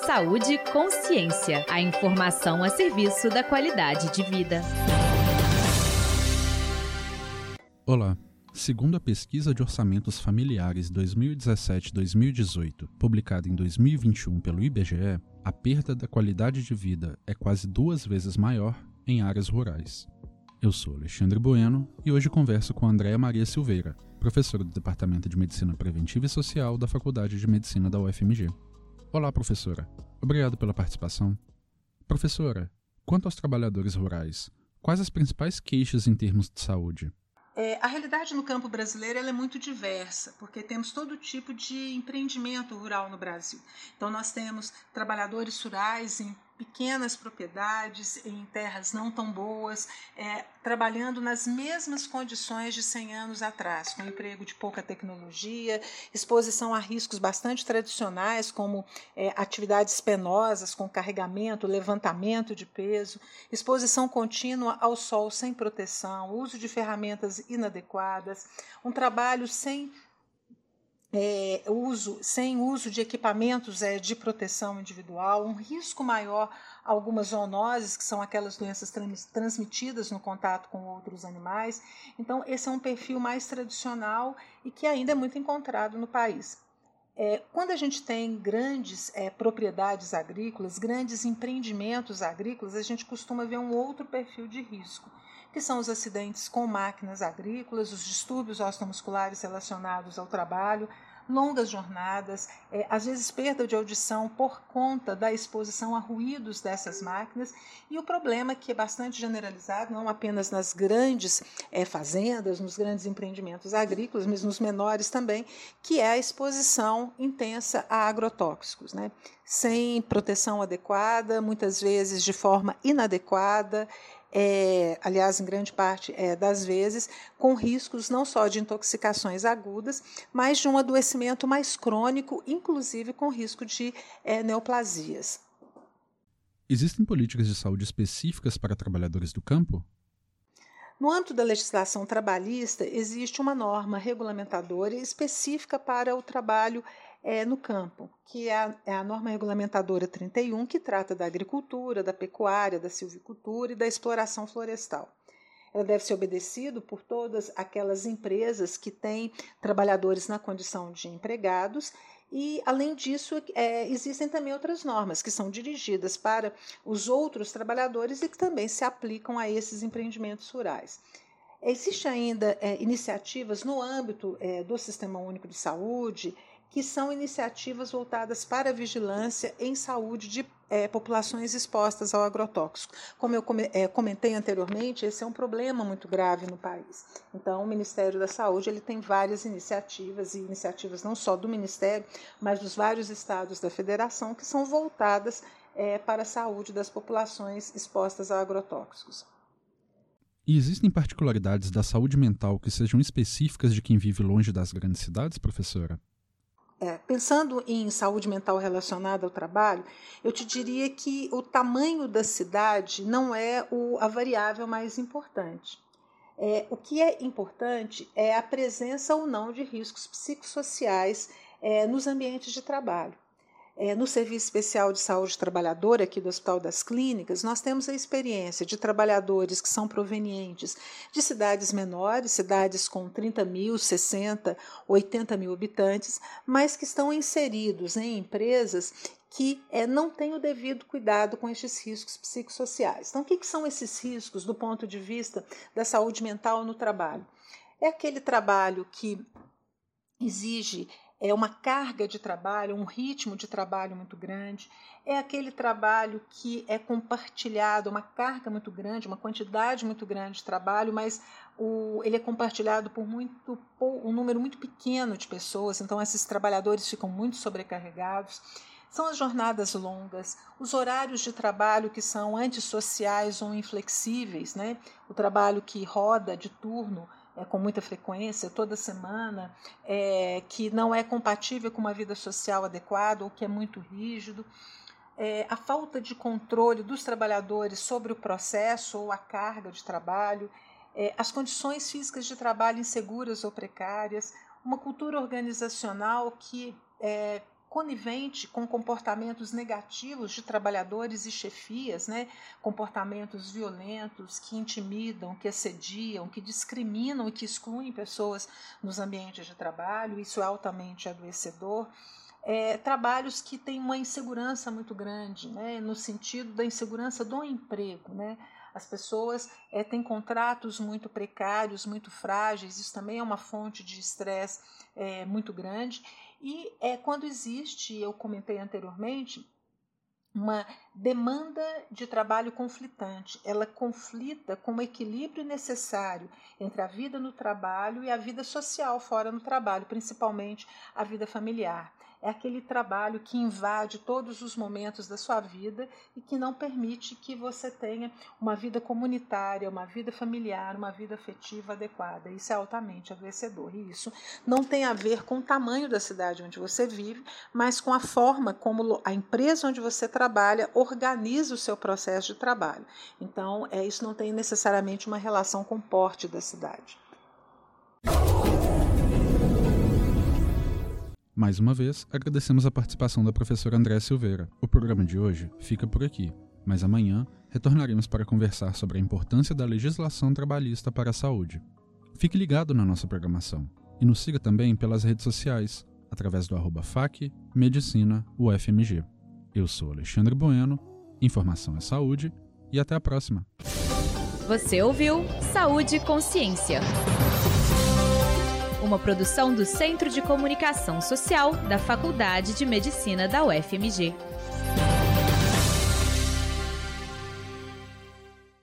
Saúde e consciência. A informação a serviço da qualidade de vida. Olá. Segundo a Pesquisa de Orçamentos Familiares 2017-2018, publicada em 2021 pelo IBGE, a perda da qualidade de vida é quase 2 vezes maior em áreas rurais. Eu sou Alexandre Bueno e hoje converso com Andréa Maria Silveira, professora do Departamento de Medicina Preventiva e Social da Faculdade de Medicina da UFMG. Olá, professora. Obrigado pela participação. Professora, quanto aos trabalhadores rurais, quais as principais queixas em termos de saúde? A realidade no campo brasileiro ela é muito diversa, porque temos todo tipo de empreendimento rural no Brasil. Então nós temos trabalhadores rurais em pequenas propriedades, em terras não tão boas, trabalhando nas mesmas condições de 100 anos atrás, com emprego de pouca tecnologia, exposição a riscos bastante tradicionais, como atividades penosas, com carregamento, levantamento de peso, exposição contínua ao sol sem proteção, uso de ferramentas inadequadas, um trabalho sem uso de equipamentos de proteção individual, um risco maior a algumas zoonoses, que são aquelas doenças transmitidas no contato com outros animais. Então, esse é um perfil mais tradicional e que ainda é muito encontrado no país. Quando a gente tem grandes propriedades agrícolas, grandes empreendimentos agrícolas, a gente costuma ver um outro perfil de risco, que são os acidentes com máquinas agrícolas, os distúrbios osteomusculares relacionados ao trabalho, longas jornadas, às vezes perda de audição por conta da exposição a ruídos dessas máquinas, e o problema que é bastante generalizado, não apenas nas grandes fazendas, nos grandes empreendimentos agrícolas, mas nos menores também, que é a exposição intensa a agrotóxicos, né? Sem proteção adequada, muitas vezes de forma inadequada, aliás, em grande parte das vezes, com riscos não só de intoxicações agudas, mas de um adoecimento mais crônico, inclusive com risco de neoplasias. Existem políticas de saúde específicas para trabalhadores do campo? No âmbito da legislação trabalhista, existe uma norma regulamentadora específica para o trabalho no campo, que é a norma regulamentadora 31, que trata da agricultura, da pecuária, da silvicultura e da exploração florestal. Ela deve ser obedecida por todas aquelas empresas que têm trabalhadores na condição de empregados e, além disso, existem também outras normas que são dirigidas para os outros trabalhadores e que também se aplicam a esses empreendimentos rurais. Existem ainda iniciativas no âmbito do Sistema Único de Saúde, que são iniciativas voltadas para a vigilância em saúde de populações expostas ao agrotóxico. Como eu comentei anteriormente, esse é um problema muito grave no país. Então, o Ministério da Saúde ele tem várias iniciativas, e iniciativas não só do Ministério, mas dos vários estados da Federação, que são voltadas para a saúde das populações expostas a agrotóxicos. E existem particularidades da saúde mental que sejam específicas de quem vive longe das grandes cidades, professora? Pensando em saúde mental relacionada ao trabalho, eu te diria que o tamanho da cidade não é a variável mais importante. O que é importante é a presença ou não de riscos psicossociais nos ambientes de trabalho. No Serviço Especial de Saúde Trabalhadora, aqui do Hospital das Clínicas, nós temos a experiência de trabalhadores que são provenientes de cidades menores, cidades com 30 mil, 60, 80 mil habitantes, mas que estão inseridos em empresas que não têm o devido cuidado com estes riscos psicossociais. Então, o que são esses riscos do ponto de vista da saúde mental no trabalho? É aquele trabalho que exige uma carga de trabalho, um ritmo de trabalho muito grande, é aquele trabalho que é compartilhado, uma carga muito grande, uma quantidade muito grande de trabalho, mas ele é compartilhado por um número muito pequeno de pessoas, então esses trabalhadores ficam muito sobrecarregados. São as jornadas longas, os horários de trabalho que são antissociais ou inflexíveis, né? O trabalho que roda de turno com muita frequência, toda semana, que não é compatível com uma vida social adequada ou que é muito rígido. A falta de controle dos trabalhadores sobre o processo ou a carga de trabalho, as condições físicas de trabalho inseguras ou precárias, uma cultura organizacional que conivente com comportamentos negativos de trabalhadores e chefias, né? Comportamentos violentos que intimidam, que assediam, que discriminam e que excluem pessoas nos ambientes de trabalho. Isso é altamente adoecedor. Trabalhos que têm uma insegurança muito grande, né? No sentido da insegurança do emprego, né? As pessoas têm contratos muito precários, muito frágeis, isso também é uma fonte de estresse muito grande. E quando existe, eu comentei anteriormente, uma demanda de trabalho conflitante, ela conflita com o equilíbrio necessário entre a vida no trabalho e a vida social fora no trabalho, principalmente a vida familiar. É aquele trabalho que invade todos os momentos da sua vida e que não permite que você tenha uma vida comunitária, uma vida familiar, uma vida afetiva adequada. Isso é altamente adoecedor. E isso não tem a ver com o tamanho da cidade onde você vive, mas com a forma como a empresa onde você trabalha organiza o seu processo de trabalho. Então, isso não tem necessariamente uma relação com o porte da cidade. Mais uma vez, agradecemos a participação da professora Andréa Silveira. O programa de hoje fica por aqui, mas amanhã retornaremos para conversar sobre a importância da legislação trabalhista para a saúde. Fique ligado na nossa programação e nos siga também pelas redes sociais, através do @FAC-Medicina-UFMG. Eu sou Alexandre Bueno, informação é saúde e até a próxima. Você ouviu Saúde e Consciência. Uma produção do Centro de Comunicação Social da Faculdade de Medicina da UFMG.